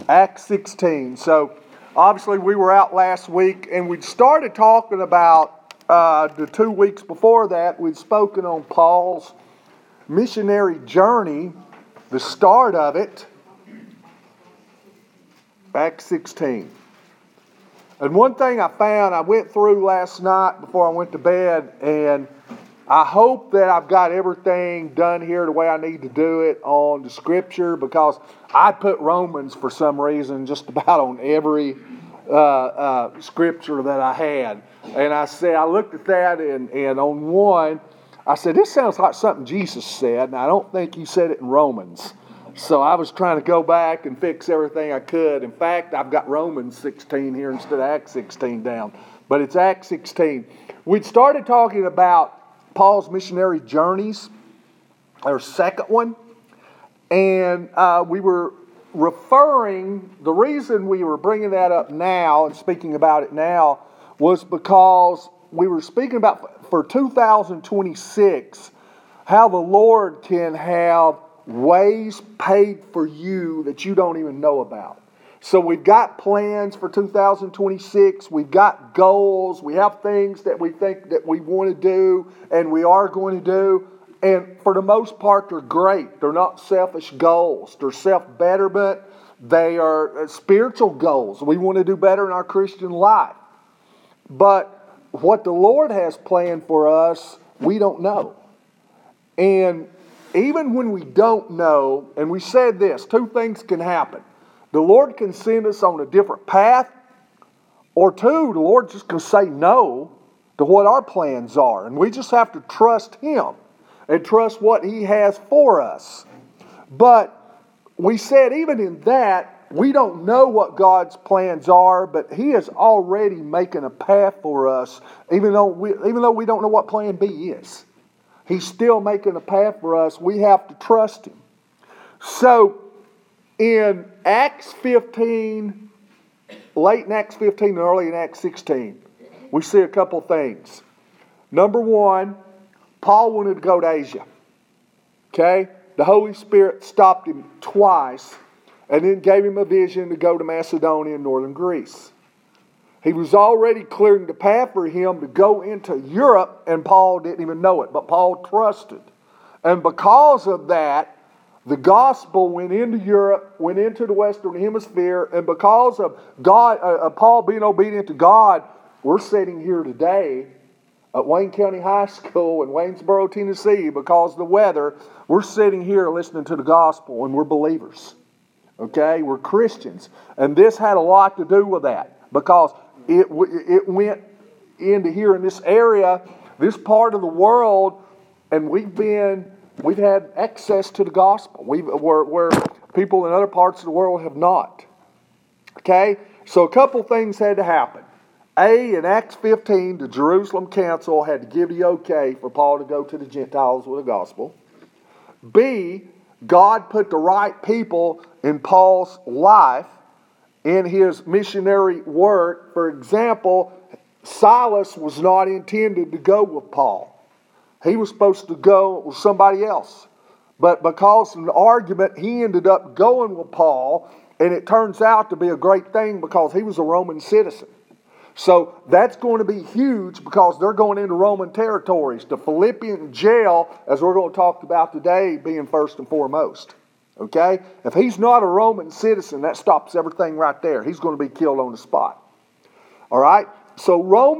Acts 16. So, obviously, we were out last week, and we started talking about the 2 weeks before that. We'd spoken on Paul's missionary journey, the start of it. Acts 16. And one thing I found, I went through last night before I went to bed, and I hope that I've got everything done here the way I need to do it on the scripture, because I put Romans for some reason just about on every scripture that I had. And I looked at that, and on one, I said, this sounds like something Jesus said, and I don't think he said it in Romans. So I was trying to go back and fix everything I could. In fact, I've got Romans 16 here instead of Acts 16 down. But it's Acts 16. We'd started talking about Paul's missionary journeys, our second one. And we were referring, the reason we were bringing that up now and speaking about it now was because we were speaking about for 2026 how the Lord can have ways paid for you that you don't even know about. So we've got plans for 2026. We've got goals. We have things that we think that we want to do and we are going to do. And for the most part, they're great. They're not selfish goals. They're self-betterment. They are spiritual goals. We want to do better in our Christian life. But what the Lord has planned for us, we don't know. And even when we don't know, and we said this, two things can happen. The Lord can send us on a different path, or two, the Lord just can say no to what our plans are. And we just have to trust Him and trust what He has for us. But we said even in that, we don't know what God's plans are, but He is already making a path for us, even though we don't know what plan B is. He's still making a path for us. We have to trust Him. So, in Acts 15, late in Acts 15 and early in Acts 16, we see a couple things. Number one, Paul wanted to go to Asia. Okay? The Holy Spirit stopped him twice and then gave him a vision to go to Macedonia and northern Greece. He was already clearing the path for him to go into Europe, and Paul didn't even know it, but Paul trusted. And because of that, the gospel went into Europe, went into the Western Hemisphere, and because of Paul being obedient to God, we're sitting here today at Wayne County High School in Waynesboro, Tennessee, because of the weather. We're sitting here listening to the gospel, and we're believers. Okay? We're Christians. And this had a lot to do with that, because it went into here in this area, this part of the world, and we've had access to the gospel. Where people in other parts of the world have not. Okay? So a couple things had to happen. A, in Acts 15, the Jerusalem Council had to give the okay for Paul to go to the Gentiles with the gospel. B, God put the right people in Paul's life in his missionary work. For example, Silas was not intended to go with Paul. He was supposed to go with somebody else. But because of an argument, he ended up going with Paul, and it turns out to be a great thing because he was a Roman citizen. So that's going to be huge because they're going into Roman territories. The Philippian jail, as we're going to talk about today, being first and foremost. Okay? If he's not a Roman citizen, that stops everything right there. He's going to be killed on the spot. All right? So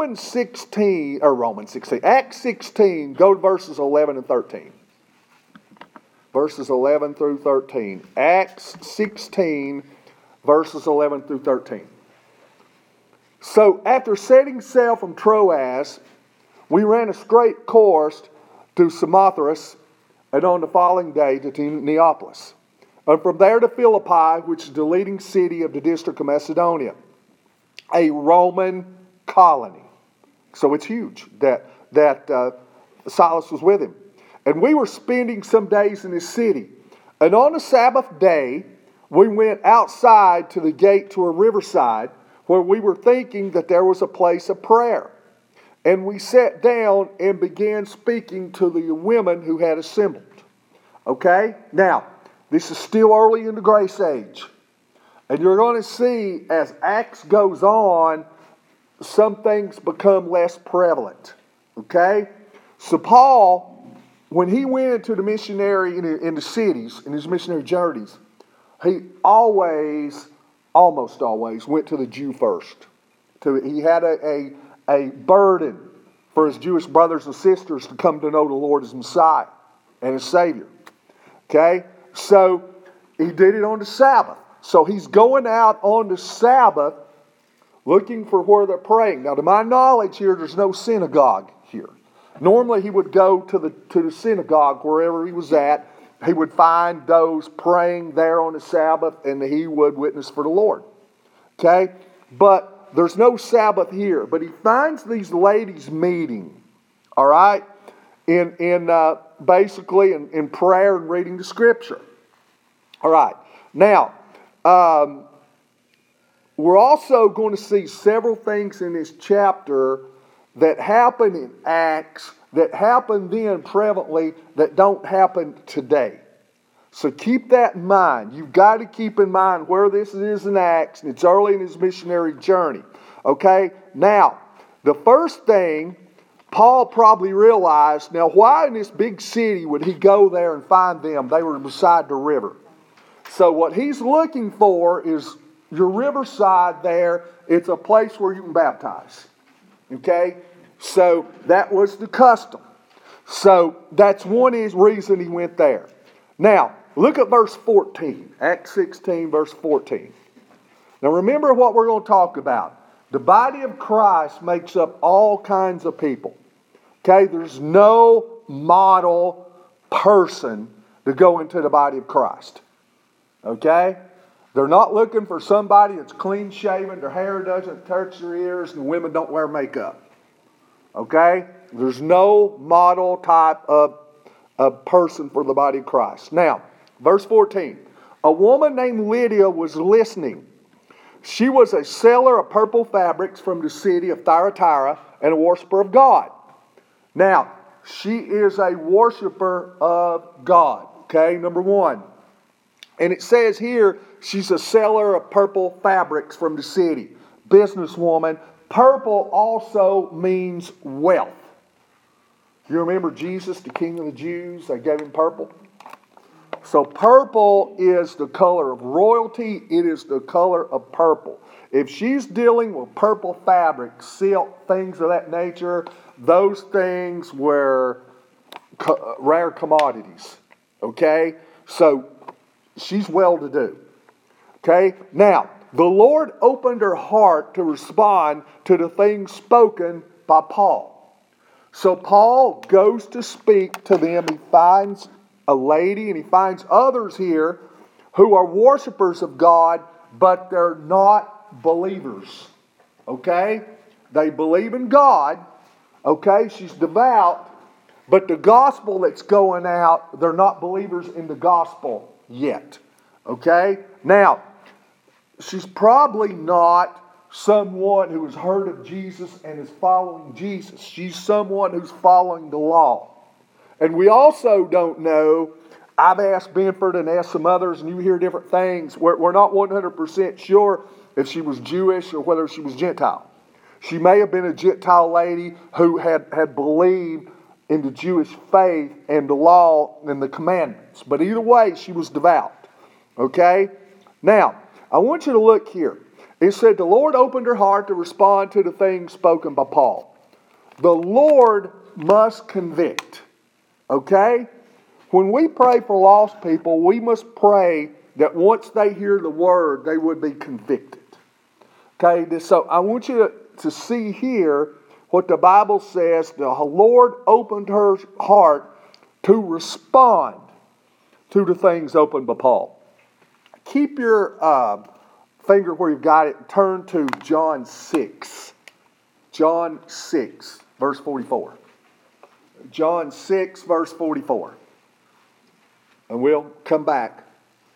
Acts 16, go to verses 11 and 13. Verses 11 through 13. Acts 16, verses 11 through 13. So after setting sail from Troas, we ran a straight course to Samothrace, and on the following day to Neapolis. And from there to Philippi, which is the leading city of the district of Macedonia, a Roman colony. So it's huge that Silas was with him. And we were spending some days in this city. And on the Sabbath day, we went outside to the gate to a riverside where we were thinking that there was a place of prayer. And we sat down and began speaking to the women who had assembled. Okay? Now, this is still early in the grace age. And you're going to see as Acts goes on, some things become less prevalent. Okay? So Paul, when he went to the missionary in the cities, in his missionary journeys, he almost always, went to the Jew first. He had a burden for his Jewish brothers and sisters to come to know the Lord as Messiah and as Savior. Okay? So he did it on the Sabbath. So he's going out on the Sabbath looking for where they're praying. Now, to my knowledge here, there's no synagogue here. Normally, he would go to the synagogue wherever he was at. He would find those praying there on the Sabbath, and he would witness for the Lord. Okay? But there's no Sabbath here. But he finds these ladies meeting, all right, basically in prayer and reading the Scripture. All right. Now, we're also going to see several things in this chapter that happen in Acts, that happen then prevalently, that don't happen today. So keep that in mind. You've got to keep in mind where this is in Acts, and it's early in his missionary journey. Okay? Now, the first thing Paul probably realized, now why in this big city would he go there and find them? They were beside the river. So what he's looking for is your riverside there. It's a place where you can baptize. Okay? So that was the custom. So that's one reason he went there. Now, look at verse 14. Acts 16, verse 14. Now remember what we're going to talk about. The body of Christ makes up all kinds of people. Okay? There's no model person to go into the body of Christ. Okay? They're not looking for somebody that's clean shaven, their hair doesn't touch their ears, and women don't wear makeup. Okay? There's no model type of person for the body of Christ. Now, verse 14. A woman named Lydia was listening. She was a seller of purple fabrics from the city of Thyatira and a worshiper of God. Now, she is a worshiper of God. Okay, number one. And it says here, she's a seller of purple fabrics from the city. Businesswoman. Purple also means wealth. You remember Jesus, the King of the Jews? They gave him purple. So purple is the color of royalty. It is the color of purple. If she's dealing with purple fabric, silk, things of that nature, those things were rare commodities. Okay? So she's well-to-do. Okay? Now, the Lord opened her heart to respond to the things spoken by Paul. So Paul goes to speak to them. He finds a lady and he finds others here who are worshipers of God, but they're not believers. Okay? They believe in God. Okay? She's devout. But the gospel that's going out, they're not believers in the gospel yet. Okay? Now, she's probably not someone who has heard of Jesus and is following Jesus. She's someone who's following the law. And we also don't know, I've asked Benford and asked some others, and you hear different things. We're not 100% sure if she was Jewish or whether she was Gentile. She may have been a Gentile lady who had believed in the Jewish faith and the law and the commandments. But either way, she was devout. Okay? Now, I want you to look here. It said the Lord opened her heart to respond to the things spoken by Paul. The Lord must convict. Okay? When we pray for lost people, we must pray that once they hear the word, they would be convicted. Okay? So I want you to see here what the Bible says. The Lord opened her heart to respond to the things opened by Paul. Keep your finger where you've got it. Turn to John 6. John 6, verse 44. John 6, verse 44. And we'll come back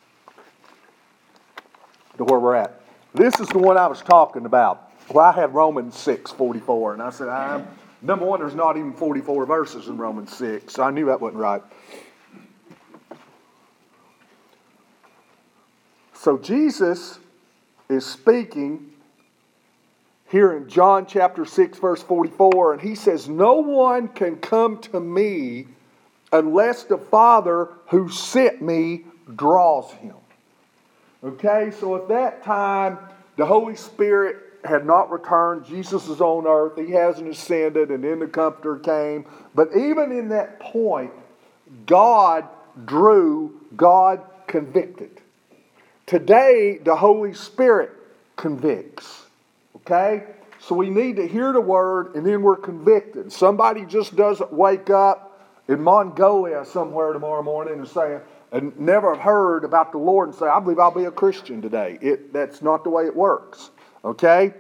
to where we're at. This is the one I was talking about. Well, I had Romans 6, 44. And I said, number one, there's not even 44 verses in Romans 6. So I knew that wasn't right. So Jesus is speaking here in John chapter 6, verse 44, and he says, "No one can come to me unless the Father who sent me draws him." Okay, so at that time, the Holy Spirit had not returned. Jesus is on earth. He hasn't ascended, and then the Comforter came. But even in that point, God drew, God convicted. Today, the Holy Spirit convicts. Okay? So we need to hear the word, and then we're convicted. Somebody just doesn't wake up in Mongolia somewhere tomorrow morning and say, and never heard about the Lord and say, "I believe I'll be a Christian today." That's not the way it works. Okay?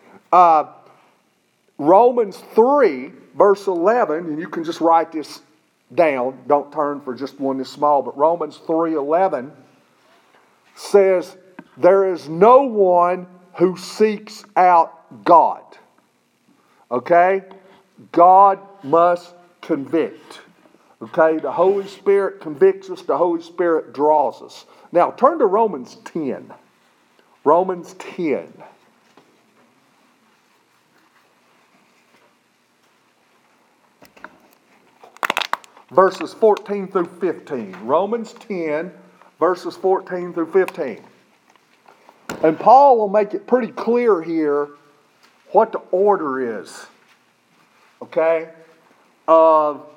Romans 3, verse 11, and you can just write this down. Don't turn for just one this small, but Romans 3:11 says, "There is no one who seeks out God." Okay? God must convict. Okay? The Holy Spirit convicts us. The Holy Spirit draws us. Now, turn to Romans 10. Romans 10. Verses 14 through 15. Romans 10, verses 14 through 15. And Paul will make it pretty clear here what the order is. Okay? Of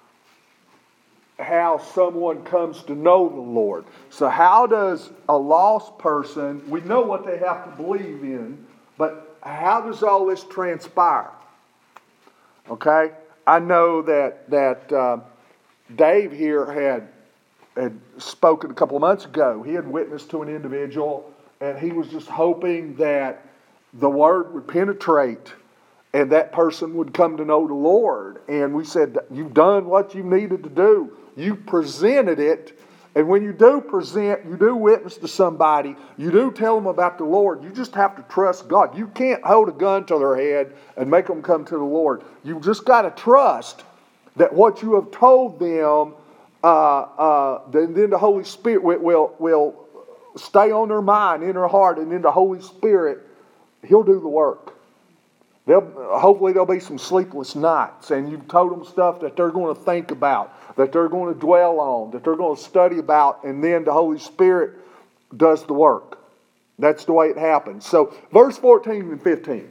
how someone comes to know the Lord. So how does a lost person, we know what they have to believe in, but how does all this transpire? Okay? I know that Dave here had spoken a couple of months ago. He had witnessed to an individual, and he was just hoping that the word would penetrate and that person would come to know the Lord. And we said, "You've done what you needed to do. You presented it. And when you do present, you do witness to somebody, you do tell them about the Lord, you just have to trust God. You can't hold a gun to their head and make them come to the Lord. You just got to trust that what you have told them, then the Holy Spirit will stay on their mind, in their heart, and then the Holy Spirit, He'll do the work. Hopefully there'll be some sleepless nights, and you've told them stuff that they're going to think about, that they're going to dwell on, that they're going to study about, and then the Holy Spirit does the work. That's the way it happens. So, verse 14 and 15.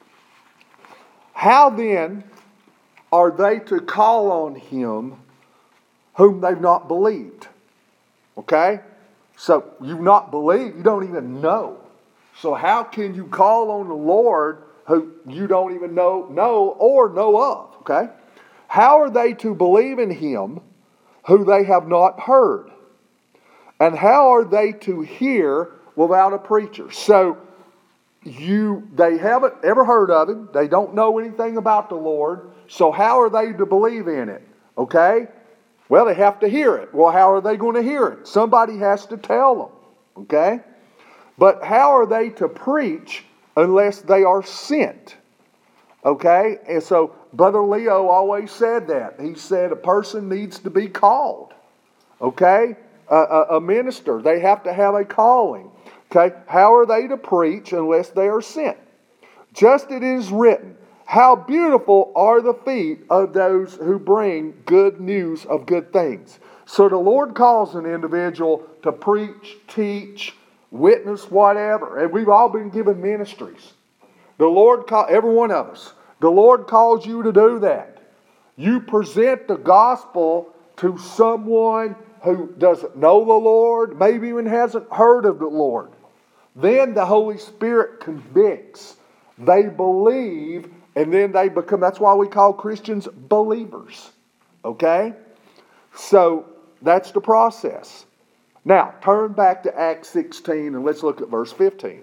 How then are they to call on Him whom they've not believed? Okay? So, you've not believed, you don't even know. So how can you call on the Lord who you don't even know of? Okay? How are they to believe in Him who they have not heard? And how are they to hear without a preacher? So they haven't ever heard of Him. They don't know anything about the Lord. So how are they to believe in it? Okay? Well, they have to hear it. Well, how are they going to hear it? Somebody has to tell them. Okay? But how are they to preach unless they are sent? Okay? And so Brother Leo always said that. He said a person needs to be called. Okay? A minister. They have to have a calling. Okay? How are they to preach unless they are sent? Just it is written, how beautiful are the feet of those who bring good news of good things. So the Lord calls an individual to preach, teach, witness, whatever. And we've all been given ministries. The Lord every one of us. The Lord calls you to do that. You present the gospel to someone who doesn't know the Lord, maybe even hasn't heard of the Lord. Then the Holy Spirit convicts. They believe, and then they become, that's why we call Christians believers. Okay? So that's the process. Now, turn back to Acts 16 and let's look at verse 15.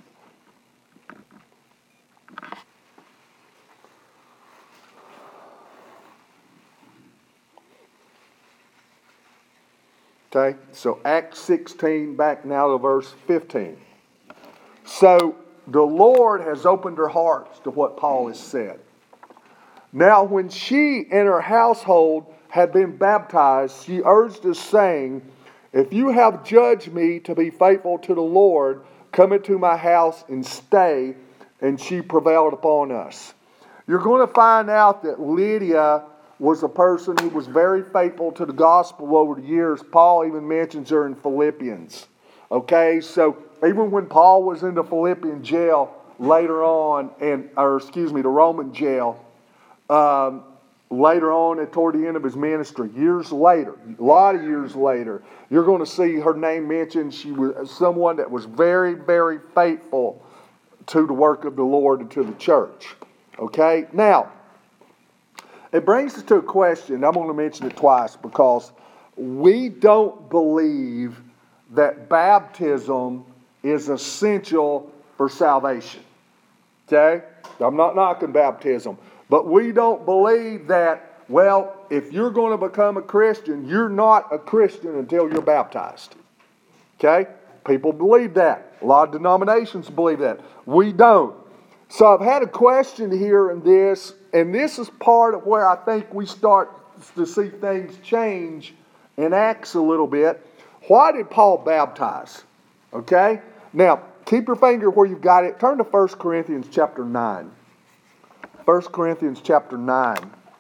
Okay, so Acts 16, back now to verse 15. So, the Lord has opened her hearts to what Paul has said. Now, when she and her household had been baptized, she urged us, saying, if you have judged me to be faithful to the Lord, come into my house and stay, and she prevailed upon us. You're going to find out that Lydia was a person who was very faithful to the gospel over the years. Paul even mentions her in Philippians. Okay, so even when Paul was in the Philippian jail later on, the Roman jail, later on and toward the end of his ministry, years later, a lot of years later, you're going to see her name mentioned. She was someone that was very, very faithful to the work of the Lord and to the church. Okay, now, it brings us to a question. I'm going to mention it twice because we don't believe that baptism is essential for salvation. Okay? I'm not knocking baptism. But we don't believe that, well, if you're going to become a Christian, you're not a Christian until you're baptized. Okay? People believe that. A lot of denominations believe that. We don't. So I've had a question here in this, and this is part of where I think we start to see things change in Acts a little bit. Why did Paul baptize? Okay? Now, keep your finger where you've got it. Turn to 1 Corinthians chapter 9. 1 Corinthians chapter 9.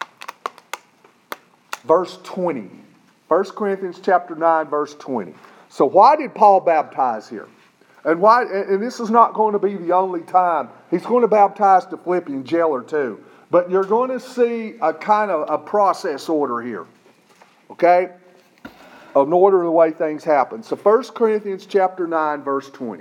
Verse 20. 1 Corinthians chapter 9, verse 20. So why did Paul baptize here? And why? And this is not going to be the only time. He's going to baptize the Philippian jailer too. But you're going to see a kind of a process order here. Okay? An order of the way things happen. So 1 Corinthians chapter 9, verse 20.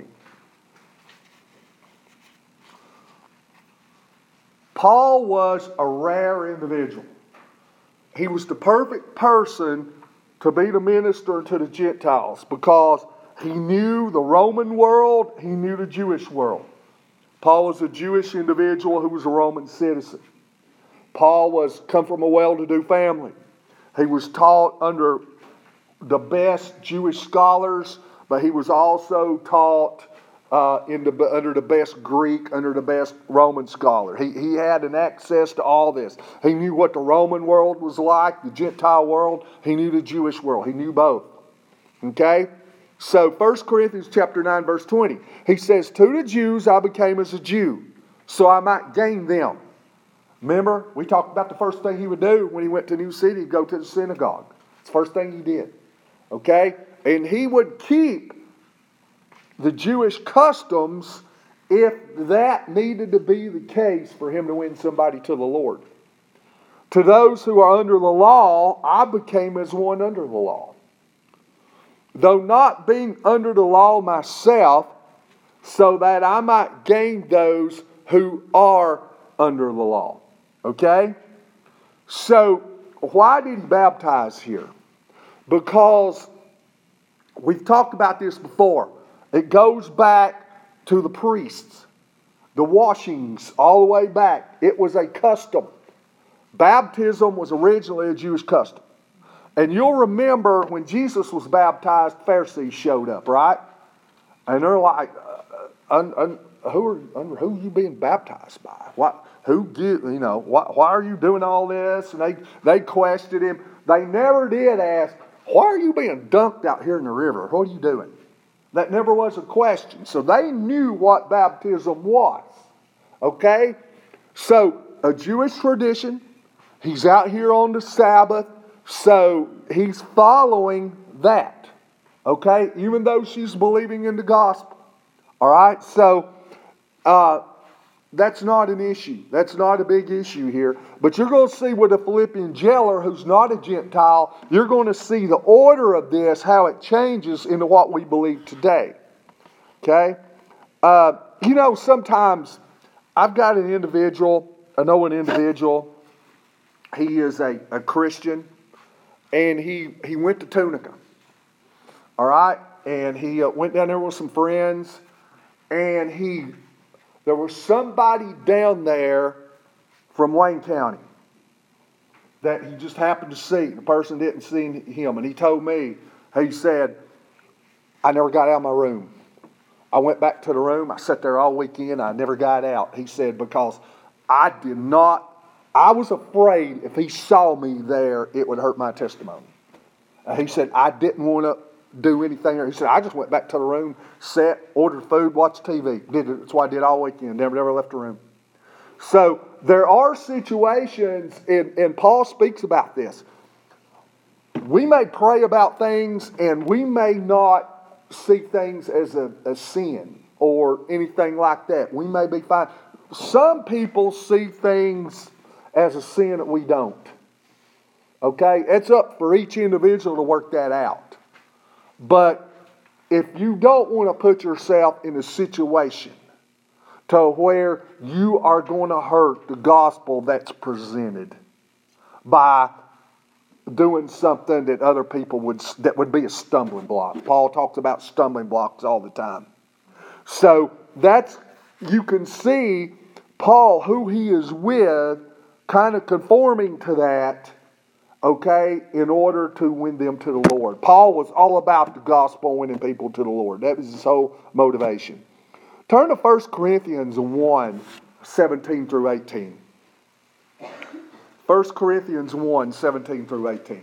Paul was a rare individual. He was the perfect person to be the minister to the Gentiles because he knew the Roman world, he knew the Jewish world. Paul was a Jewish individual who was a Roman citizen. Paul was come from a well-to-do family. He was taught under the best Jewish scholars, but he was also taught under the best Greek, under the best Roman scholar. He had an access to all this. He knew what the Roman world was like, the Gentile world. He knew the Jewish world. He knew both. Okay? So 1 Corinthians chapter 9, verse 20. He says, to the Jews I became as a Jew, so I might gain them. Remember, we talked about the first thing he would do when he went to a new city, he'd go to the synagogue. It's the first thing he did. Okay? And he would keep the Jewish customs if that needed to be the case for him to win somebody to the Lord. To those who are under the law, I became as one under the law. Though not being under the law myself, so that I might gain those who are under the law. Okay? So, why did he baptize here? Because we've talked about this before. It goes back to the priests. The washings all the way back. It was a custom. Baptism was originally a Jewish custom. And you'll remember when Jesus was baptized, Pharisees showed up, right? And they're like, who are you being baptized by? Why are you doing all this? And they questioned him. They never did ask, why are you being dunked out here in the river? What are you doing? That never was a question. So they knew what baptism was. Okay? So, a Jewish tradition. He's out here on the Sabbath. So, he's following that. Okay? Even though she's believing in the gospel. Alright? So, that's not an issue. That's not a big issue here. But you're going to see with a Philippian jailer who's not a Gentile, you're going to see the order of this, how it changes into what we believe today. Okay? Sometimes I've got an individual, I know an individual, he is a Christian, and he went to Tunica. Alright? And he went down there with some friends, and there was somebody down there from Wayne County that he just happened to see. The person didn't see him. And he told me, he said, I never got out of my room. I went back to the room. I sat there all weekend. I never got out. He said, because I was afraid if he saw me there, it would hurt my testimony. He said, I didn't want to do anything. He said, I just went back to the room, sat, ordered food, watched TV. That's what I did all weekend. Never left the room. So there are situations, and Paul speaks about this. We may pray about things, and we may not see things as a sin or anything like that. We may be fine. Some people see things as a sin that we don't. Okay? It's up for each individual to work that out. But if you don't want to put yourself in a situation to where you are going to hurt the gospel that's presented by doing something that other people that would be a stumbling block. Paul talks about stumbling blocks all the time. So you can see Paul, who he is with, kind of conforming to that, okay, in order to win them to the Lord. Paul was all about the gospel, winning people to the Lord. That was his whole motivation. Turn to 1 Corinthians 1, 17 through 18. 1 Corinthians 1, 17 through 18.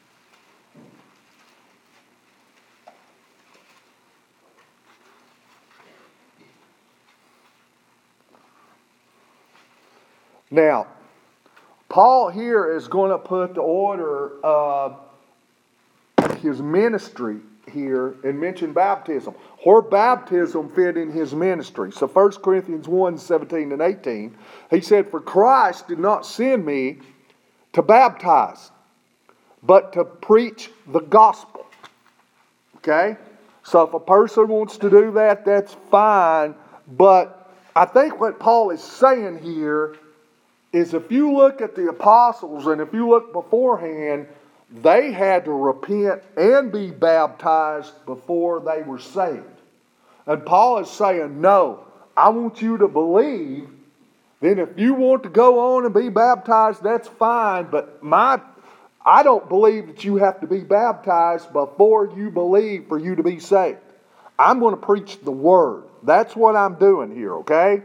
Now, Paul here is going to put the order of his ministry here and mention baptism. Where baptism fit in his ministry. So 1 Corinthians 1, 17 and 18, he said, For Christ did not send me to baptize, but to preach the gospel. Okay? So if a person wants to do that, that's fine. But I think what Paul is saying here is if you look at the apostles and if you look beforehand, they had to repent and be baptized before they were saved. And Paul is saying, no, I want you to believe. Then if you want to go on and be baptized, that's fine. But I don't believe that you have to be baptized before you believe for you to be saved. I'm going to preach the word. That's what I'm doing here, okay?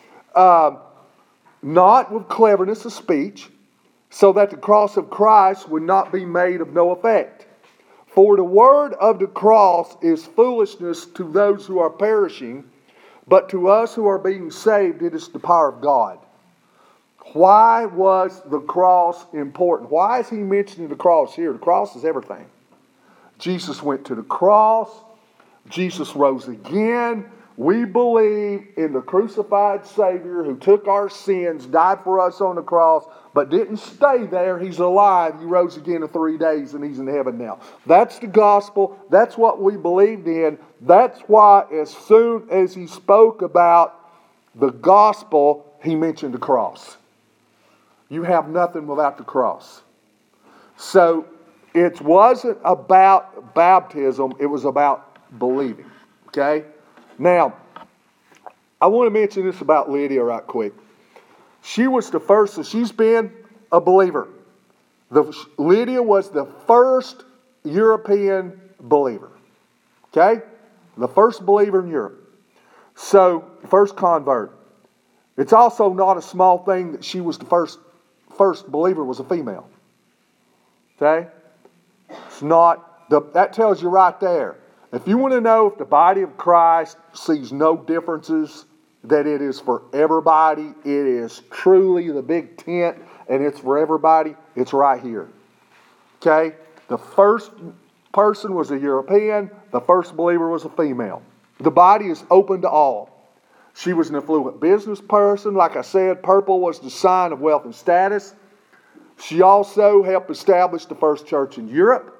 Not with cleverness of speech, so that the cross of Christ would not be made of no effect. For the word of the cross is foolishness to those who are perishing, but to us who are being saved, it is the power of God. Why was the cross important? Why is he mentioning the cross here? The cross is everything. Jesus went to the cross. Jesus rose again. We believe in the crucified Savior who took our sins, died for us on the cross, but didn't stay there. He's alive. He rose again in 3 days and he's in heaven now. That's the gospel. That's what we believed in. That's why as soon as he spoke about the gospel, he mentioned the cross. You have nothing without the cross. So it wasn't about baptism. It was about believing. Okay? Now, I want to mention this about Lydia right quick. She was the first, so she's been a believer. Lydia was the first European believer. Okay? The first believer in Europe. So, first convert. It's also not a small thing that she was the first believer was a female. Okay? It's not, that tells you right there. If you want to know if the body of Christ sees no differences, that it is for everybody, it is truly the big tent, and it's for everybody, it's right here. Okay? The first person was a European, the first believer was a female. The body is open to all. She was an affluent business person. Like I said, purple was the sign of wealth and status. She also helped establish the first church in Europe.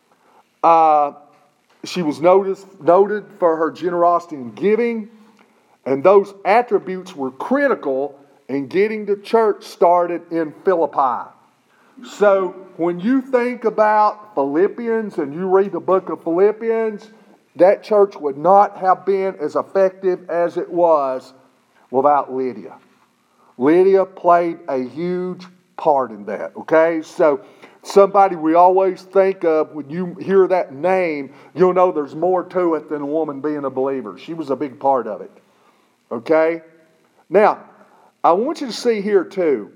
She was noted for her generosity in giving, and those attributes were critical in getting the church started in Philippi. So when you think about Philippians and you read the book of Philippians, that church would not have been as effective as it was without Lydia. Lydia played a huge part in that, okay? So somebody we always think of, when you hear that name, you'll know there's more to it than a woman being a believer. She was a big part of it. Okay? Now, I want you to see here too.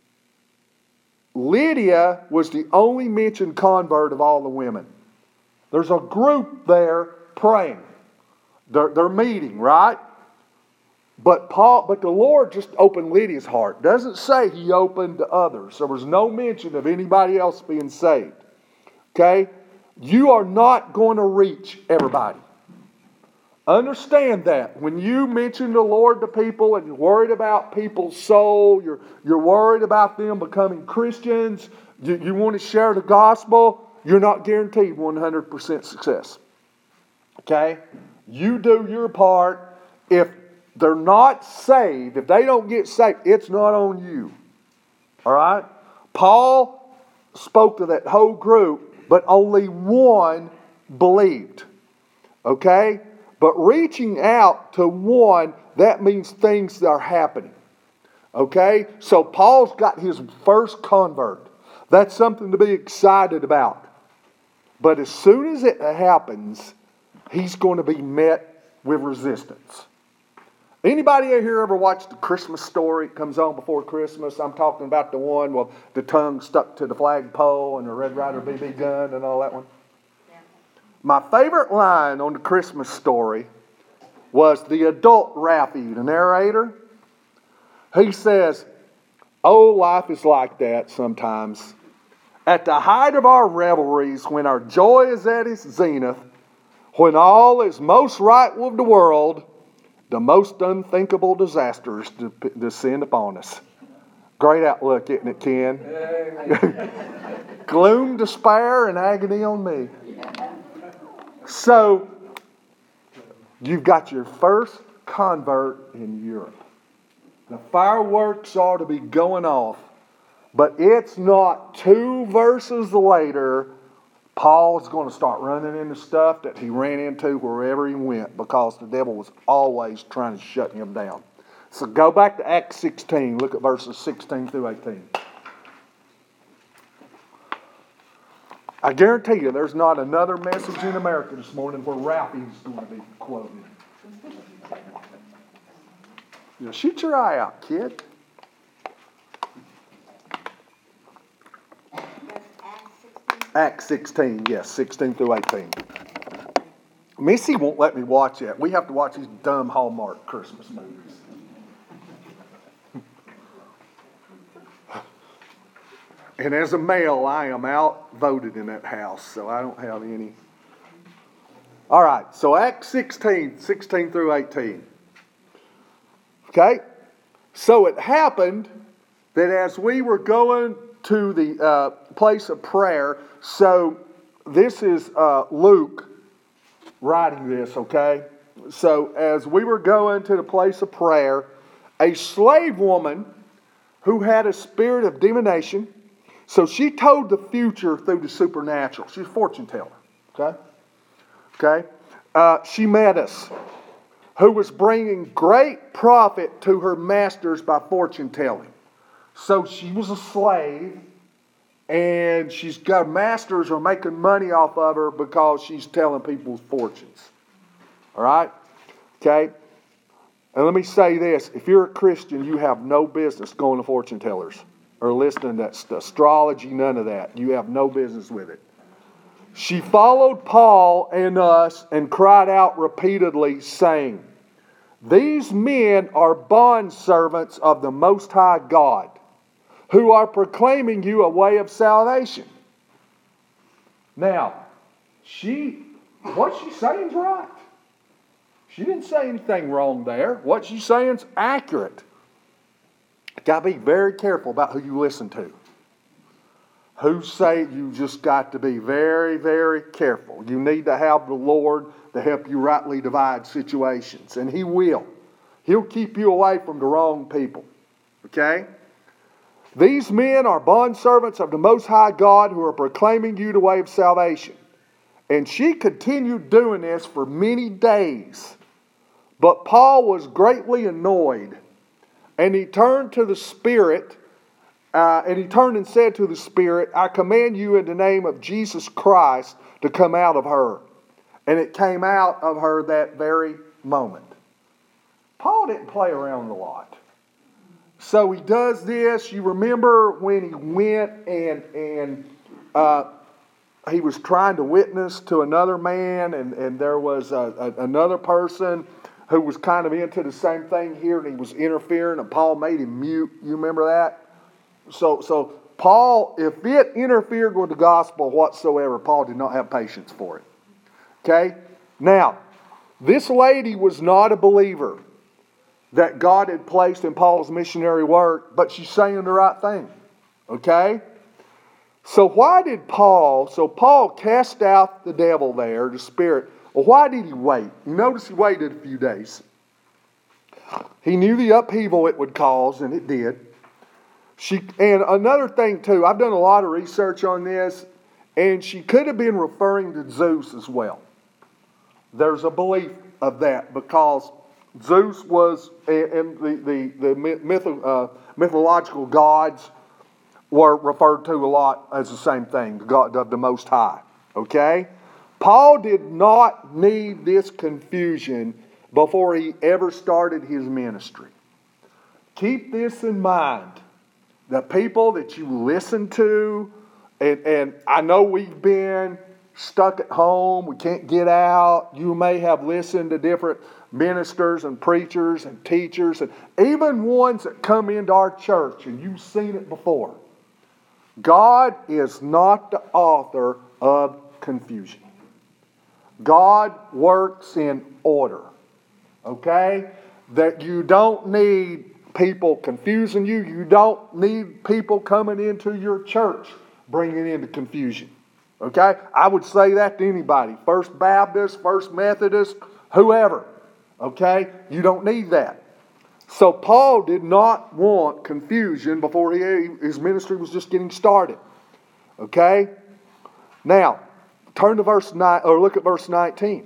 Lydia was the only mentioned convert of all the women. There's a group there praying. They're meeting, right? But the Lord just opened Lydia's heart. Doesn't say he opened to others. There was no mention of anybody else being saved. Okay? You are not going to reach everybody. Understand that. When you mention the Lord to people and you're worried about people's soul, you're worried about them becoming Christians, you want to share the gospel, you're not guaranteed 100% success. Okay? You do your part. If they're not saved, if they don't get saved, it's not on you. All right? Paul spoke to that whole group, but only one believed. Okay? But reaching out to one, that means things are happening. Okay? So Paul's got his first convert. That's something to be excited about. But as soon as it happens, he's going to be met with resistance. Anybody here ever watched the Christmas Story? It comes on before Christmas. I'm talking about the one with the tongue stuck to the flagpole and the Red Ryder BB gun and all that one. Yeah. My favorite line on the Christmas Story was the adult Ralphie, the narrator. He says, "Oh, life is like that sometimes. At the height of our revelries, when our joy is at its zenith, when all is most right with the world, the most unthinkable disasters descend upon us." Great outlook, isn't it, Ken? Gloom, despair, and agony on me. So, you've got your first convert in Europe. The fireworks are to be going off, but it's not 2 verses later Paul's going to start running into stuff that he ran into wherever he went, because the devil was always trying to shut him down. So go back to Acts 16. Look at verses 16 through 18. I guarantee you there's not another message in America this morning where Ralphie's going to be quoted. Shoot your eye out, kid. Acts 16, yes, 16 through 18. Missy won't let me watch it. We have to watch these dumb Hallmark Christmas movies. And as a male, I am outvoted in that house, so I don't have any. All right, so Acts 16, 16 through 18. Okay? So it happened that as we were going to the place of prayer, so this is Luke writing this, okay? So as we were going to the place of prayer, a slave woman who had a spirit of divination, so she told the future through the supernatural. She's a fortune teller, okay? Okay? She met us, who was bringing great profit to her masters by fortune telling. So she was a slave, and she's got masters are making money off of her because she's telling people's fortunes. All right? Okay? And let me say this. If you're a Christian, you have no business going to fortune tellers or listening to astrology, none of that. You have no business with it. She followed Paul and us and cried out repeatedly, saying, "These men are bondservants of the Most High God, who are proclaiming you a way of salvation." Now, what she's saying is right. She didn't say anything wrong there. What she's saying is accurate. Got to be very careful about who you listen to. You just got to be very, very careful. You need to have the Lord to help you rightly divide situations. And He will. He'll keep you away from the wrong people. Okay? These men are bondservants of the Most High God, who are proclaiming you the way of salvation. And she continued doing this for many days. But Paul was greatly annoyed. And he turned to the Spirit, and said to the Spirit, "I command you in the name of Jesus Christ to come out of her." And it came out of her that very moment. Paul didn't play around a lot. So he does this. You remember when he went and he was trying to witness to another man, and there was another person who was kind of into the same thing here, and he was interfering, and Paul made him mute. You remember that? So Paul, if it interfered with the gospel whatsoever, Paul did not have patience for it. Okay? Now, this lady was not a believer that God had placed in Paul's missionary work, but she's saying the right thing. Okay? So Paul cast out the devil there, the spirit. Well, why did he wait? You notice he waited a few days. He knew the upheaval it would cause, and it did. And another thing too, I've done a lot of research on this, and she could have been referring to Zeus as well. There's a belief of that because Zeus was, and the mythological gods were referred to a lot as the same thing, the God of the Most High. Okay? Paul did not need this confusion before he ever started his ministry. Keep this in mind. The people that you listen to, and I know we've been stuck at home, we can't get out. You may have listened to different ministers and preachers and teachers, and even ones that come into our church, and you've seen it before. God is not the author of confusion. God works in order. Okay? That you don't need people confusing you. You don't need people coming into your church bringing into confusion. Okay? I would say that to anybody. First Baptist, First Methodist, whoever. Okay? You don't need that. So Paul did not want confusion before his ministry was just getting started. Okay? Now, turn to verse 9, or look at verse 19.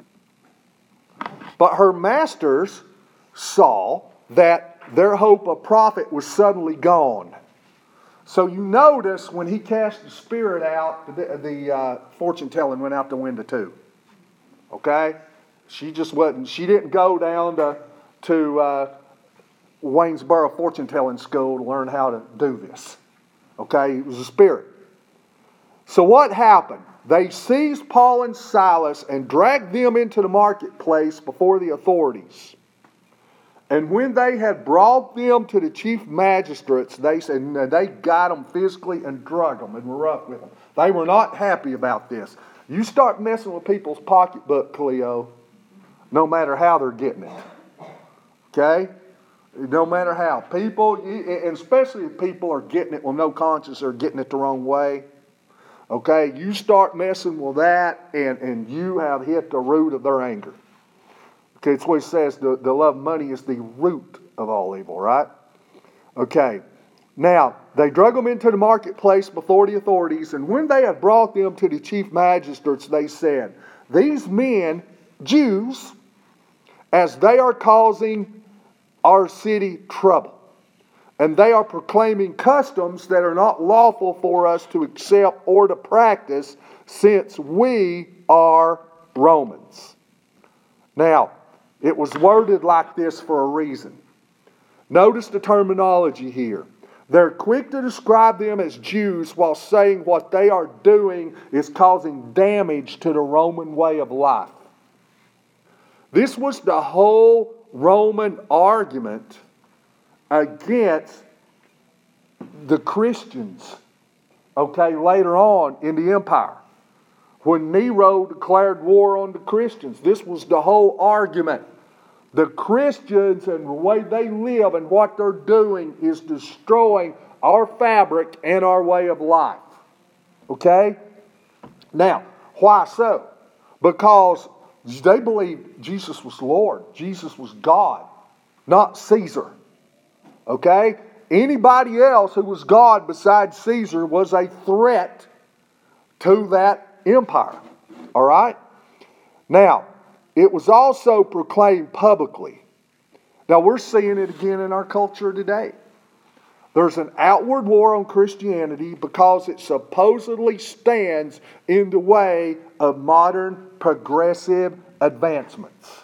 But her masters saw that their hope of profit was suddenly gone. So you notice when he cast the spirit out, the fortune telling went out the window too. Okay? She didn't go down to Waynesboro fortune telling school to learn how to do this. Okay? It was a spirit. So what happened? They seized Paul and Silas and dragged them into the marketplace before the authorities. And when they had brought them to the chief magistrates, they got them physically and drugged them and were rough with them. They were not happy about this. You start messing with people's pocketbook, Cleo, no matter how they're getting it. Okay? No matter how. People, and especially if people are getting it with no conscience or getting it the wrong way. Okay? You start messing with that and you have hit the root of their anger. Okay, it's what it says, the love of money is the root of all evil, right? Okay. Now, they drug them into the marketplace before the authorities, and when they had brought them to the chief magistrates, they said, "These men, Jews, as they are causing our city trouble, and they are proclaiming customs that are not lawful for us to accept or to practice, since we are Romans." Now, it was worded like this for a reason. Notice the terminology here. They're quick to describe them as Jews while saying what they are doing is causing damage to the Roman way of life. This was the whole Roman argument against the Christians, okay, later on in the empire. When Nero declared war on the Christians, this was the whole argument. The Christians and the way they live and what they're doing is destroying our fabric and our way of life. Okay? Now, why so? Because they believed Jesus was Lord. Jesus was God, not Caesar. Okay? Anybody else who was God besides Caesar was a threat to that empire. All right? Now, it was also proclaimed publicly. Now, we're seeing it again in our culture today. There's an outward war on Christianity because it supposedly stands in the way of modern progressive advancements.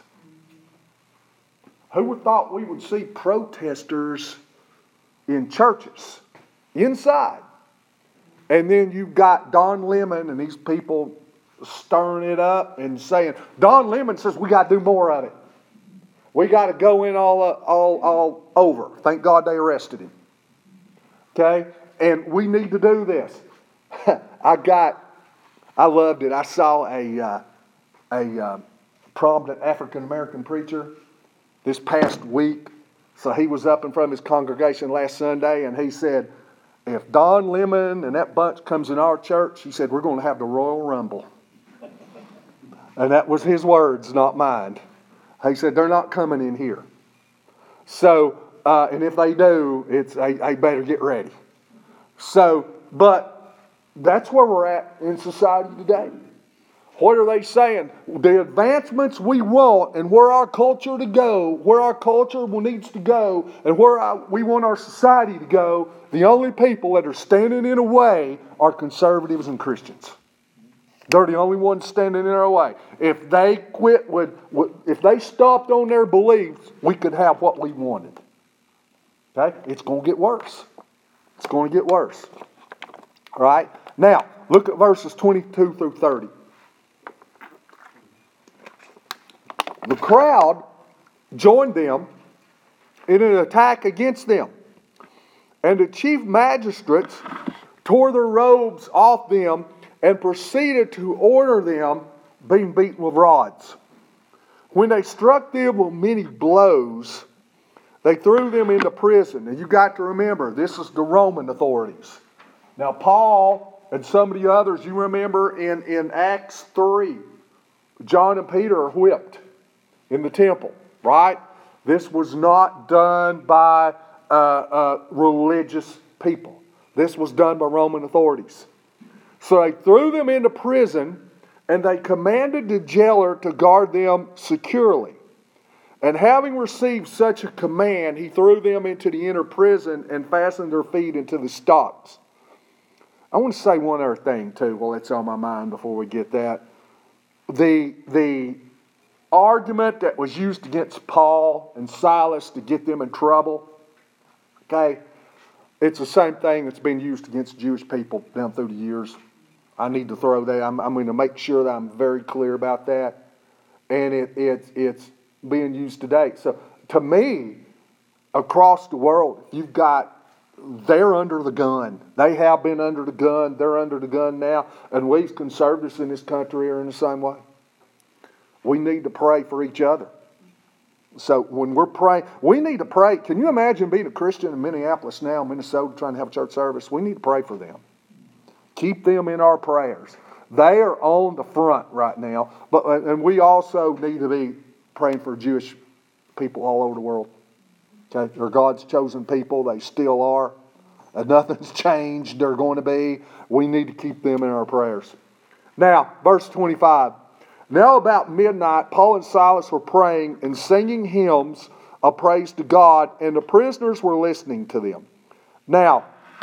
Who would thought we would see protesters in churches, inside, And then you've got Don Lemon and these people stirring it up and saying, Don Lemon says we got to do more of it. We got to go in all over. Thank God they arrested him. Okay? And we need to do this. I loved it. I saw a prominent African American preacher this past week. So he was up in front of his congregation last Sunday, and he said, if Don Lemon and that bunch comes in our church, he said, we're going to have the Royal Rumble. And that was his words, not mine. He said, they're not coming in here. So, and if they do, I better get ready. So, but that's where we're at in society today. What are they saying? The advancements we want and where our culture to go, where our culture needs to go, and where we want our society to go, the only people that are standing in the way are conservatives and Christians. They're the only ones standing in our way. If they quit if they stopped on their beliefs, we could have what we wanted. Okay? It's going to get worse. It's going to get worse. All right? Now, look at verses 22 through 30. The crowd joined them in an attack against them. And the chief magistrates tore their robes off them and proceeded to order them being beaten with rods. When they struck them with many blows, they threw them into prison. And you got to remember, this is the Roman authorities. Now Paul and some of the others, you remember in Acts 3, John and Peter are whipped in the temple, right? This was not done by religious people. This was done by Roman authorities. So they threw them into prison, and they commanded the jailer to guard them securely. And having received such a command, he threw them into the inner prison and fastened their feet into the stocks. I want to say one other thing too, while it's on my mind before we get that. The argument that was used against Paul and Silas to get them in trouble, okay, it's the same thing that's been used against Jewish people down through the years. I need to throw that. I'm going to make sure that I'm very clear about that. And it's being used today. So to me, across the world, you've got, they're under the gun. They have been under the gun. They're under the gun now. And we conservatives in this country are in the same way. We need to pray for each other. So when we're praying, we need to pray. Can you imagine being a Christian in Minneapolis now, Minnesota, trying to have a church service? We need to pray for them. Keep them in our prayers. They are on the front right now. And we also need to be praying for Jewish people all over the world. Okay? They're God's chosen people. They still are. And nothing's changed. They're going to be. We need to keep them in our prayers. Now, verse 25. Now about midnight, Paul and Silas were praying and singing hymns of praise to God, and the prisoners were listening to them. Now,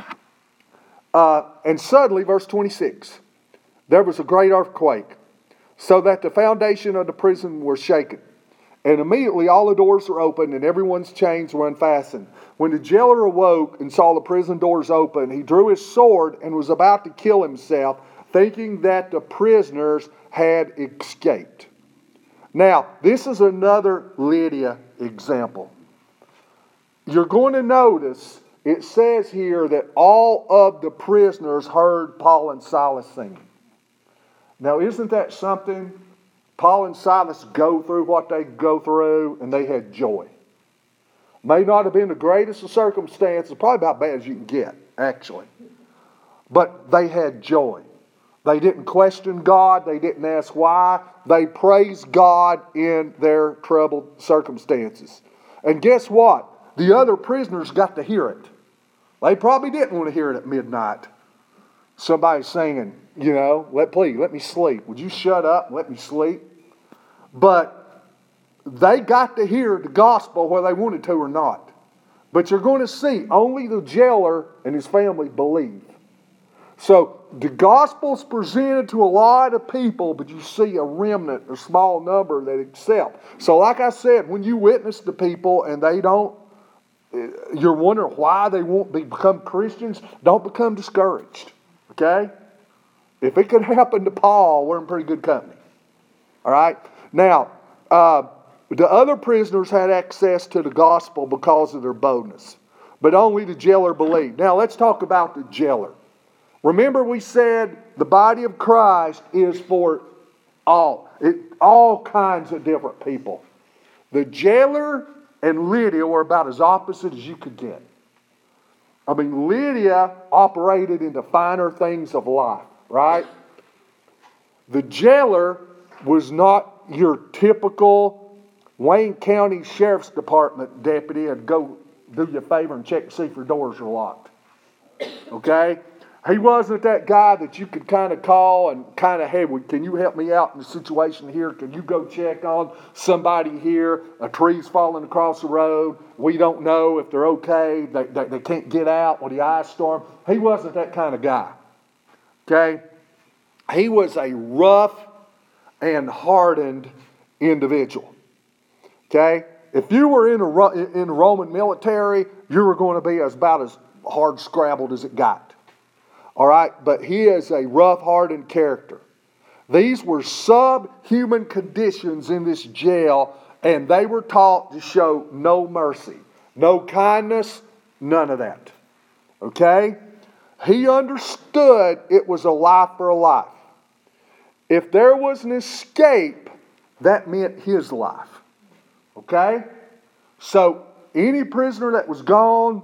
and suddenly, verse 26, there was a great earthquake, so that the foundation of the prison was shaken. And immediately all the doors were opened, and everyone's chains were unfastened. When the jailer awoke and saw the prison doors open, he drew his sword and was about to kill himself, thinking that the prisoners had escaped. Now, this is another Lydia example. You're going to notice it says here that all of the prisoners heard Paul and Silas singing. Now, isn't that something? Paul and Silas go through what they go through, and they had joy. May not have been the greatest of circumstances, probably about bad as you can get, actually. But they had joy. They didn't question God. They didn't ask why. They praised God in their troubled circumstances. And guess what? The other prisoners got to hear it. They probably didn't want to hear it at midnight. Somebody singing, let me sleep. Would you shut up and let me sleep? But they got to hear the gospel whether they wanted to or not. But you're going to see only the jailer and his family believe. So the gospel's presented to a lot of people, but you see a remnant, a small number that accept. So like I said, when you witness to people and they don't, you're wondering why they won't become Christians, don't become discouraged. Okay? If it could happen to Paul, we're in pretty good company. All right? Now, the other prisoners had access to the gospel because of their boldness, but only the jailer believed. Now, let's talk about the jailer. Remember we said the body of Christ is for all kinds of different people. The jailer and Lydia were about as opposite as you could get. I mean, Lydia operated in the finer things of life, right? The jailer was not your typical Wayne County Sheriff's Department deputy and go do you a favor and check to see if your doors are locked. Okay? He wasn't that guy that you could kind of call and kind of, hey, can you help me out in the situation here? Can you go check on somebody here? A tree's falling across the road. We don't know if they're okay. They can't get out with the ice storm. He wasn't that kind of guy. Okay? He was a rough and hardened individual. Okay? If you were in the Roman military, you were going to be about as hard scrabbled as it got. All right, but he is a rough-hardened character. These were subhuman conditions in this jail, and they were taught to show no mercy, no kindness, none of that. Okay? He understood it was a life for a life. If there was an escape, that meant his life. Okay? So, any prisoner that was gone,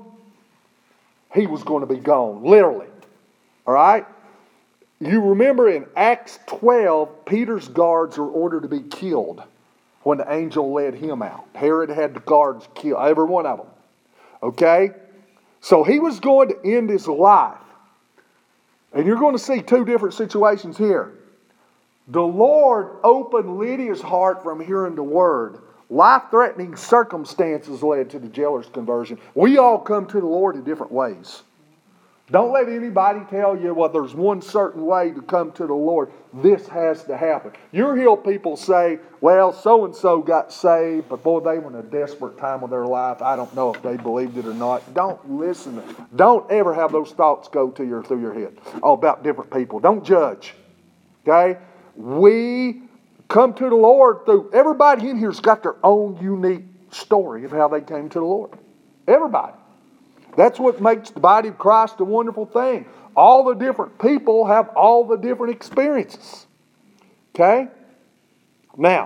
he was going to be gone, literally. All right? You remember in Acts 12, Peter's guards were ordered to be killed when the angel led him out. Herod had the guards kill, every one of them. Okay? So he was going to end his life. And you're going to see two different situations here. The Lord opened Lydia's heart from hearing the word. Life-threatening circumstances led to the jailer's conversion. We all come to the Lord in different ways. Don't let anybody tell you, well, there's one certain way to come to the Lord. This has to happen. You hear people say, well, so-and-so got saved, but boy, they were in a desperate time of their life. I don't know if they believed it or not. Don't listen. Don't ever have those thoughts go through your head about different people. Don't judge. Okay? We come to the Lord through, everybody in here's got their own unique story of how they came to the Lord. Everybody. That's what makes the body of Christ a wonderful thing. All the different people have all the different experiences. Okay? Now,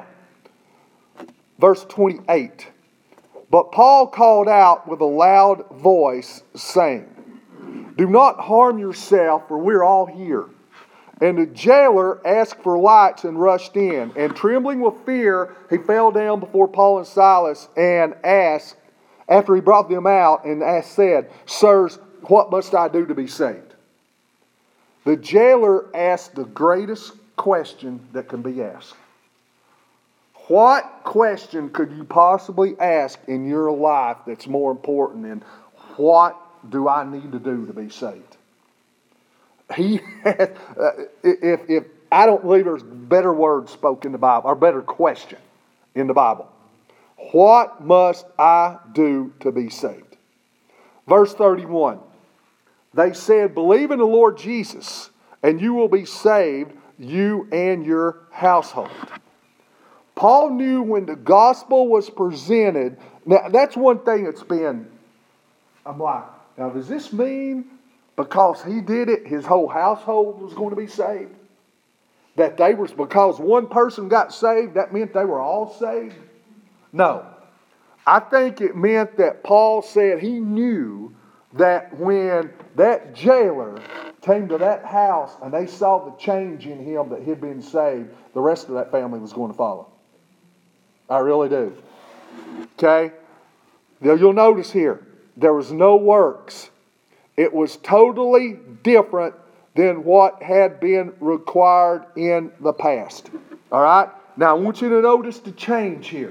verse 28. But Paul called out with a loud voice, saying, do not harm yourself, for we're all here. And the jailer asked for lights and rushed in. And trembling with fear, he fell down before Paul and Silas and asked, after he brought them out, and said, sirs, what must I do to be saved? The jailer asked the greatest question that can be asked. What question could you possibly ask in your life that's more important than what do I need to do to be saved? If I don't believe there's better words spoken in the Bible, or better question in the Bible. What must I do to be saved? Verse 31. They said, believe in the Lord Jesus, and you will be saved, you and your household. Paul knew when the gospel was presented. Now, that's one thing that's been, I'm like, now does this mean because he did it, his whole household was going to be saved? That they were, because one person got saved, that meant they were all saved? No. I think it meant that Paul said he knew that when that jailer came to that house and they saw the change in him that he'd been saved, the rest of that family was going to follow. I really do. Okay? Now you'll notice here, there was no works. It was totally different than what had been required in the past. All right? Now I want you to notice the change here.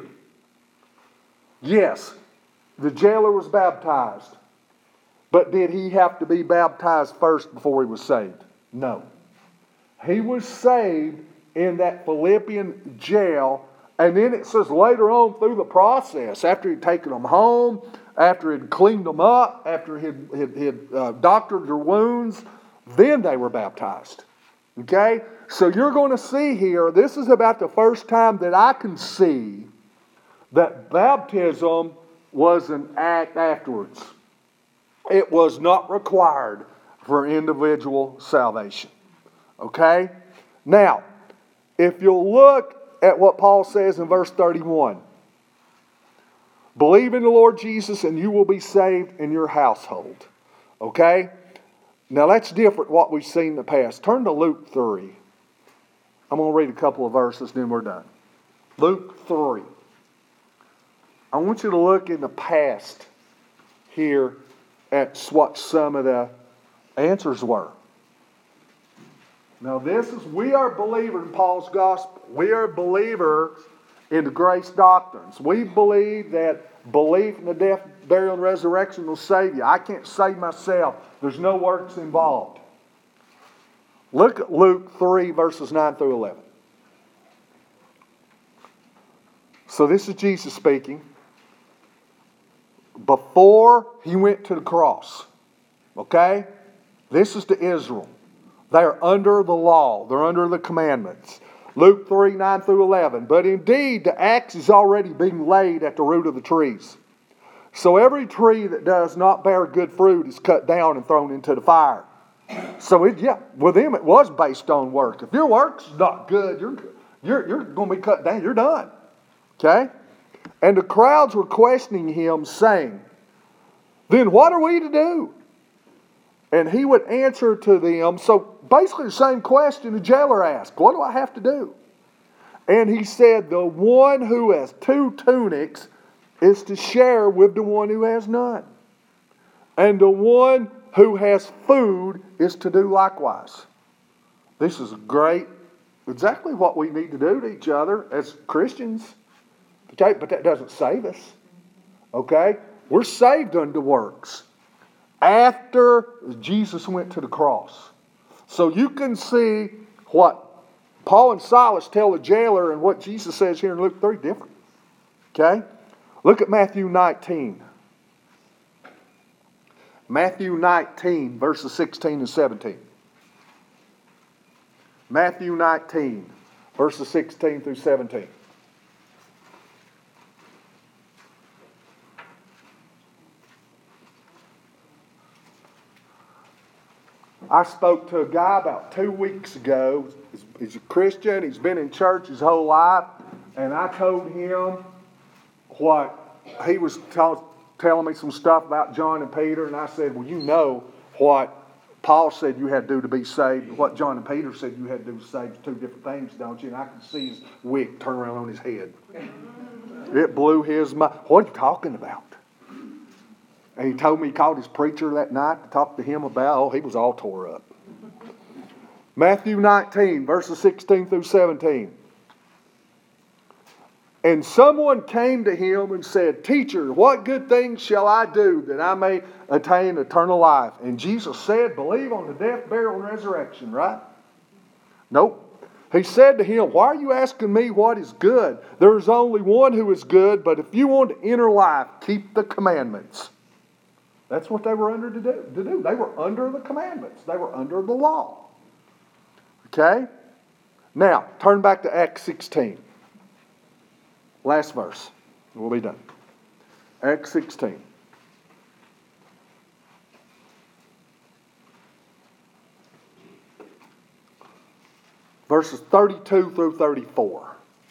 Yes, the jailer was baptized. But did he have to be baptized first before he was saved? No. He was saved in that Philippian jail. And then it says later on through the process, after he'd taken them home, after he'd cleaned them up, after he'd doctored their wounds, Then they were baptized. Okay? So you're going to see here, this is about the first time that I can see that baptism was an act afterwards. It was not required for individual salvation. Okay? Now, if you'll look at what Paul says in verse 31, believe in the Lord Jesus and you will be saved in your household. Okay? Now that's different what we've seen in the past. Turn to Luke 3. I'm going to read a couple of verses, then we're done. Luke 3. I want you to look in the past here at what some of the answers were. Now we are a believer in Paul's gospel. We are a believer in the grace doctrines. We believe that belief in the death, burial, and resurrection will save you. I can't save myself. There's no works involved. Look at Luke 3, verses 9 through 11. So this is Jesus speaking before he went to the cross. Okay? This is to Israel. They are under the law. They're under the commandments. Luke 3, 9 through 11. But indeed, the axe is already being laid at the root of the trees. So every tree that does not bear good fruit is cut down and thrown into the fire. So with them it was based on work. If your work's not good, you're going to be cut down. You're done. Okay? And the crowds were questioning him, saying, then what are we to do? And he would answer to them. So basically the same question the jailer asked. What do I have to do? And he said, the one who has 2 tunics is to share with the one who has none. And the one who has food is to do likewise. This is great. Exactly what we need to do to each other as Christians. Okay, but that doesn't save us. Okay? We're saved unto works after Jesus went to the cross. So you can see what Paul and Silas tell the jailer and what Jesus says here in Luke 3 different. Okay? Look at Matthew 19. Matthew 19, verses 16 and 17. Matthew 19, verses 16 through 17. I spoke to a guy about 2 weeks ago. He's a Christian. He's been in church his whole life. And I told him what he was telling me some stuff about John and Peter. And I said, well, you know what Paul said you had to do to be saved. What John and Peter said you had to do to be saved. 2 different things, don't you? And I could see his wig turn around on his head. It blew his mind. What are you talking about? And he told me he called his preacher that night to talk to him about, he was all tore up. Matthew 19, verses 16 through 17. And someone came to him and said, Teacher, what good things shall I do that I may attain eternal life? And Jesus said, believe on the death, burial, and resurrection, right? Nope. He said to him, why are you asking me what is good? There is only one who is good, but if you want to enter life, keep the commandments. That's what they were under to do. They were under the commandments. They were under the law. Okay? Now, turn back to Acts 16. Last verse. We'll be done. Acts 16. Verses 32 through 34.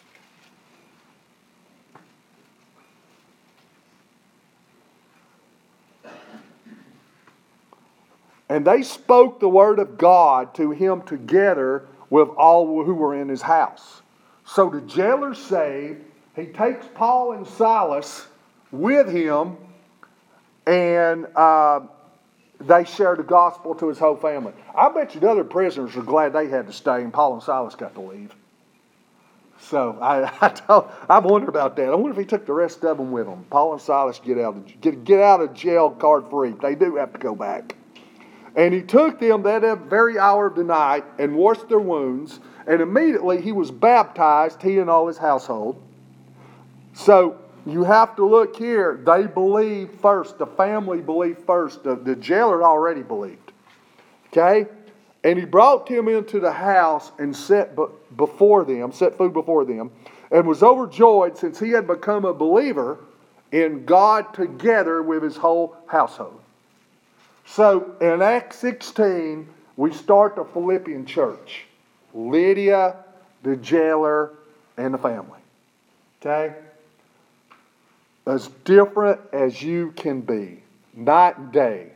And they spoke the word of God to him together with all who were in his house. So the jailer's saved. He takes Paul and Silas with him, and they share the gospel to his whole family. I bet you the other prisoners are glad they had to stay, and Paul and Silas got to leave. So I've wondered about that. I wonder if he took the rest of them with him. Paul and Silas get out of jail card free. They do have to go back. And he took them that very hour of the night and washed their wounds. And immediately he was baptized, he and all his household. So you have to look here. They believed first. The family believed first. The jailer already believed. Okay? And he brought them into the house and set food before them, and was overjoyed since he had become a believer in God together with his whole household. So in Acts 16, we start the Philippian church. Lydia, the jailer, and the family. Okay? As different as you can be. Night and day.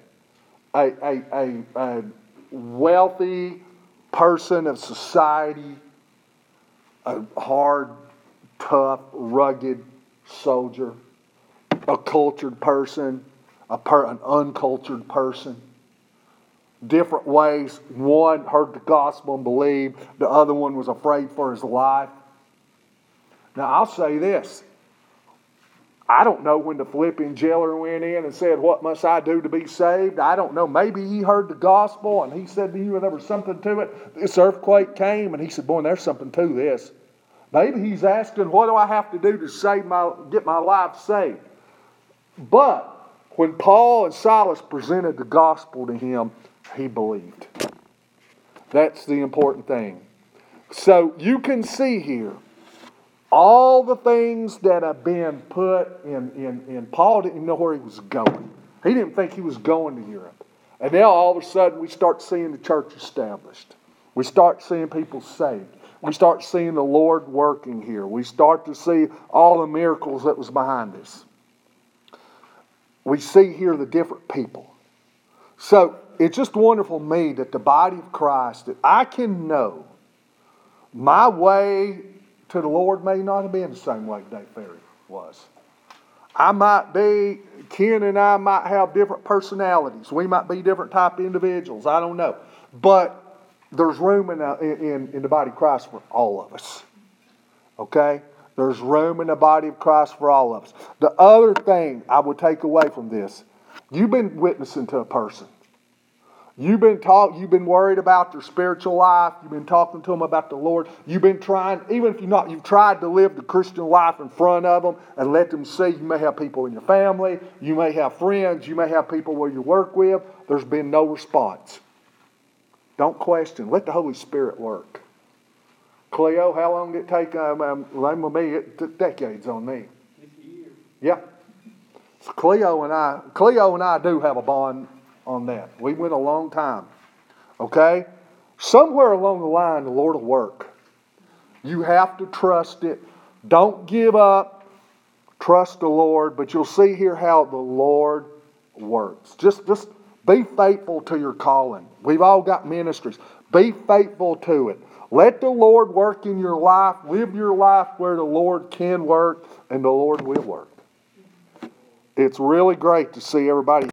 A wealthy person of society. A hard, tough, rugged soldier. A cultured person. An uncultured person. Different ways. One heard the gospel and believed. The other one was afraid for his life. Now I'll say this. I don't know when the Philippian jailer went in and said, "What must I do to be saved?" I don't know. Maybe he heard the gospel and he said to you there was something to it. This earthquake came and he said, "Boy, there's something to this." Maybe he's asking, "What do I have to do to get my life saved?" But when Paul and Silas presented the gospel to him, he believed. That's the important thing. So you can see here all the things that have been put in. Paul didn't even know where he was going. He didn't think he was going to Europe. And now all of a sudden we start seeing the church established. We start seeing people saved. We start seeing the Lord working here. We start to see all the miracles that was behind this. We see here the different people. So it's just wonderful to me that the body of Christ, that I can know my way to the Lord may not have been the same way Dave Ferry was. Ken and I might have different personalities. We might be different type of individuals. I don't know. But there's room in the body of Christ for all of us. Okay? There's room in the body of Christ for all of us. The other thing I would take away from this, you've been witnessing to a person. You've been worried about their spiritual life. You've been talking to them about the Lord. You've been trying, even if you've tried to live the Christian life in front of them and let them see. You may have people in your family. You may have friends. You may have people where you work with. There's been no response. Don't question. Let the Holy Spirit work. Cleo, how long did it take? It took decades on me. Yeah. So Cleo and I do have a bond on that. We went a long time. Okay? Somewhere along the line, the Lord will work. You have to trust it. Don't give up. Trust the Lord. But you'll see here how the Lord works. Just be faithful to your calling. We've all got ministries. Be faithful to it. Let the Lord work in your life. Live your life where the Lord can work and the Lord will work. It's really great to see everybody